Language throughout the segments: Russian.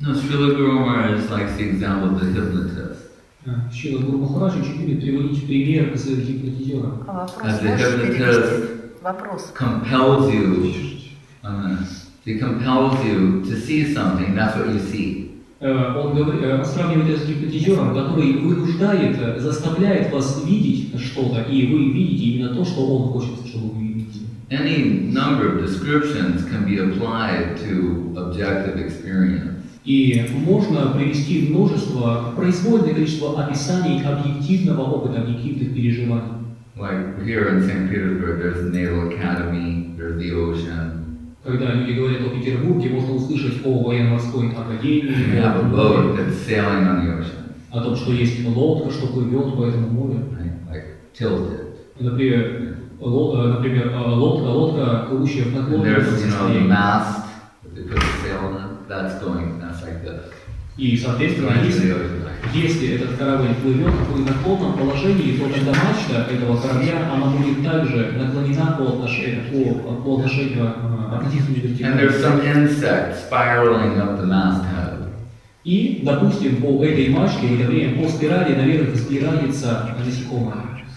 No, Srila Guru Maharaj likes the example of the hypnotist. Шрила Гуру Махарадж очень любит приводить пример с гипнотизером. As the hypnotist compels you, he compels you to see something, that's what you see. Он сравнивает это с гипнотизером, который вынуждает, заставляет вас видеть что-то, и вы видите именно то, что он хочет, чтобы вы видели. Any number of descriptions can be applied to objective experience. И можно привести множество, произвольное количество описаний объективного опыта, объективных переживаний. Like here in St. Petersburg, there's the Naval Academy, there's the ocean. Когда люди говорят о Петербурге, можно услышать о военно-морской академии, о том, что есть лодка, что плывет по этому морю. Например, лодка, плывущая в наклонном состоянии. И, соответственно, если этот корабль плывет в наклонном положении, то тогда мачта этого корабля, она будет также наклонена по отношению относительно вертикали. И, допустим, по этой мачте в это время по спирали наверх взбирается насекомое.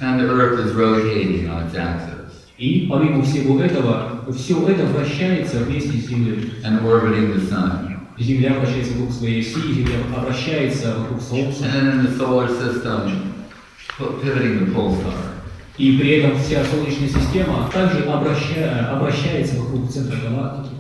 И помимо всего этого, все это вращается вместе с Землей. Земля вращается вокруг своей оси, Земля обращается вокруг Солнца. И при этом вся Солнечная система также обращается вокруг центра галактики.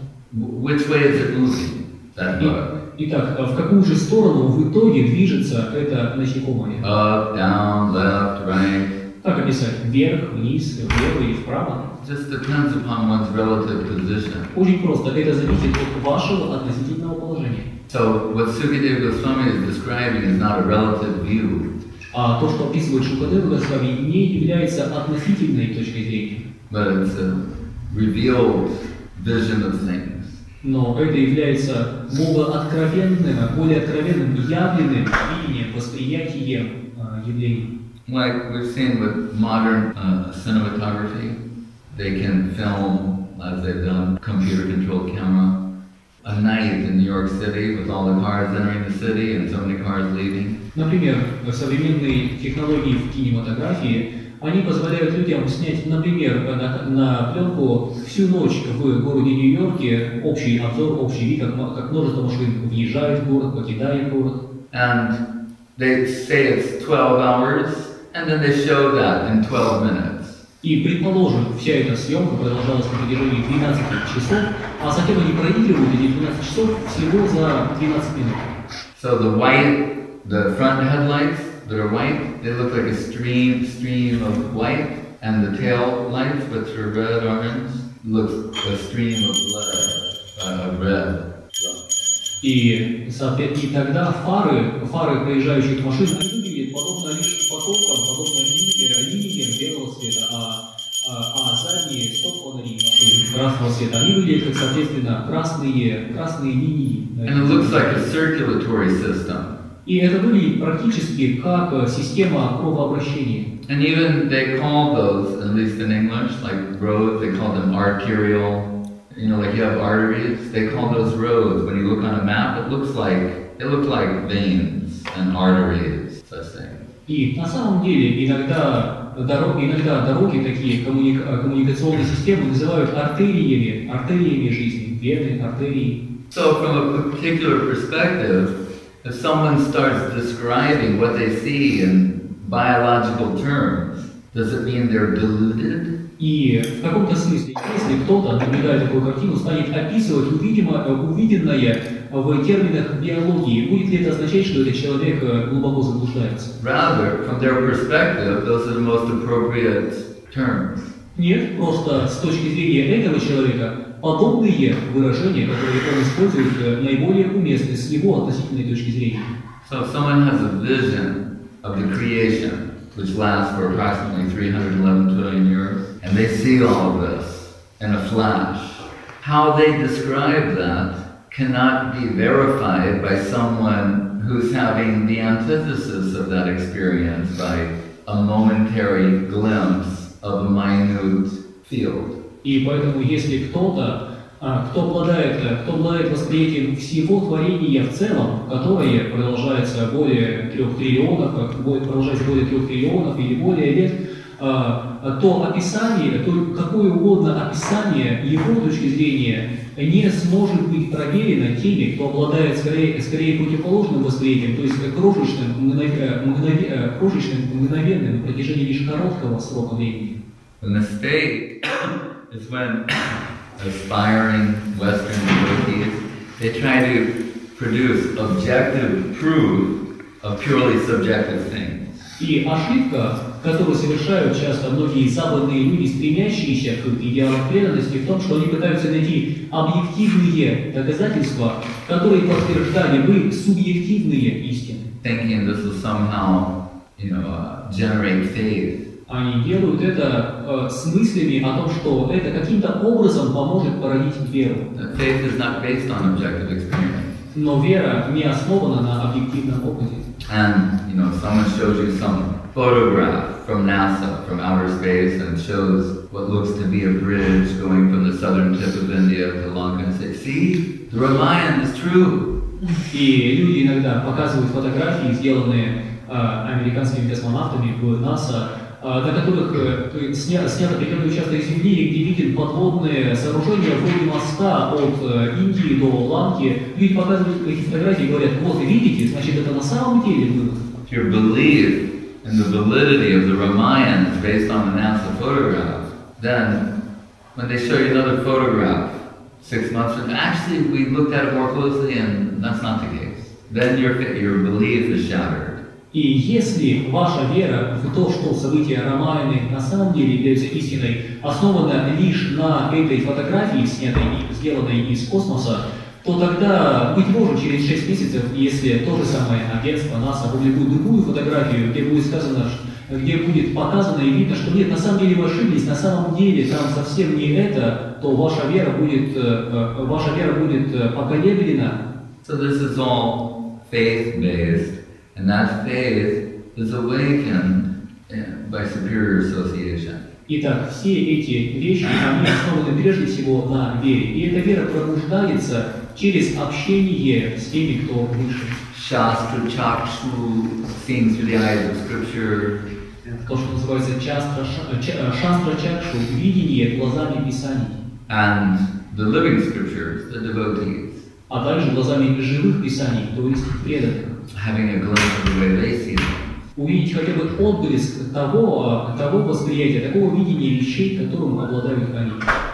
Итак, в какую же сторону в итоге движется это насекомое? Up, down, left, right. Как описать? Вверх, вниз, влево или вправо? Just depends upon one's relative position. Очень просто. Это зависит от вашего относительного положения. So what Sukadeva Goswami is describing is not a relative view. А то, что описывает Шукадева Госвами, не является относительной точкой зрения. But it's a revealed vision of things. Но это является более откровенным, явленным видением, восприятием явлений. Like we've seen with modern cinematography, they can film, as they've done, computer-controlled camera, a night in New York City with all the cars entering the city and so many cars leaving. Например, современные технологии в кинематографии, они позволяют людям снять, например, на пленку всю ночь в городе Нью-Йорке общий обзор, общий вид, как множество машин въезжает в город, покидает город. And they say it's 12 hours, and then they show that in 12 minutes. И, предположим, вся эта съемка продолжалась на протяжении 12 часов, а затем они проигрывают эти 12 часов всего за 12 минут. So the front headlights that are white, they look like a stream of white, and the tail lights, which are red, orange, looks a stream of red. И тогда фары проезжающих машин, они выглядят подобно лишь потокам, подобно линиям белого цвета, а задние стоп-фонари машин красного цвета, они выглядят как, соответственно, красные линии. And it looks like a circulatory system. И это выглядит практически как система кровообращения. And even they call those, at least in English, like roads, they call them arterial. You know, like you have arteries, they call those roads. When you look on a map, it look like veins and arteries, such thing. И на самом деле иногда дороги, такие коммуникационные системы называют артериями жизни, вены, артерии. So from a particular perspective, if someone starts describing what they see in biological terms, does it mean they're deluded? И в каком-то смысле, если кто-то, наблюдая такую картину, станет описывать увиденное в терминах биологии, будет ли это означать, что этот человек глубоко заблуждается? Rather, from their perspective, those are the most appropriate terms. Нет, просто с точки зрения этого человека, подобные выражения, которые он использует, наиболее уместны с его относительной точки зрения. So if someone has a vision of the creation, which lasts for approximately 311 trillion years, and they see all of this in a flash, how they describe that cannot be verified by someone who's having the antithesis of that experience by a momentary glimpse of a minute field. И поэтому, если кто-то Кто обладает восприятием всего творения в целом, которое продолжается более 3 триллионов, или более лет, то описание, то какое угодно описание его точки зрения не сможет быть проверено теми, кто обладает скорее противоположным восприятием, то есть крошечным, мгновенным на протяжении лишь короткого срока времени. The mistake is when aspiring Western devotees, they try to produce objective proof of purely subjective things. И ошибка, которую совершают часто многие западные люди, стремящиеся к идеалам преданности, в том, что они пытаются найти объективные доказательства, которые подтверждали бы субъективные истины. Thinking this will somehow, generate faith. Они делают это с мыслями о том, что это каким-то образом поможет породить веру. Faith is not based on objective experience. Но вера не основана на объективном опыте. And, someone shows you some photograph from NASA, from outer space, and shows what looks to be a bridge going from the southern tip of India to Lanka, and say, see, the Ramayana is true. И люди иногда показывают фотографии, сделанные американскими космонавтами в НАСА, на которых снято определенный участок Земли, где виден подводное сооружение вроде моста от Индии до Ланки. Люди показывают эти фотографии и говорят, вот видите, значит это на самом деле было. Your belief in the validity of the Ramayana is based on the NASA photograph. Then, when they show you another photograph 6 months from now, actually we looked at it more closely and that's not the case. Then your belief is shattered. И если ваша вера в то, что события Рамаяны на самом деле являются истиной, основана лишь на этой фотографии, снятой и сделанной из космоса, то тогда, быть может, через 6 месяцев, если то же самое агентство НАСА опубликует другую фотографию, где будет сказано, где будет показано и видно, что нет, на самом деле вы ошиблись, на самом деле там совсем не это, то ваша вера будет поколеблена. So this is all faith-based. And that faith is awakened by superior association. Итак, все эти вещи, они основаны прежде всего на вере. И эта вера пробуждается через общение с теми, кто выше. Shastra chakshu, seen through the eyes of scripture. То, что называется шастра чакшу, видение глазами Писаний. And the living scriptures, the devotees. А также глазами живых Писаний, то есть преданных. Having a glimpse of the way they see them. Увидеть хотя бы отблеск того восприятия, такого видения вещей, которым обладают они.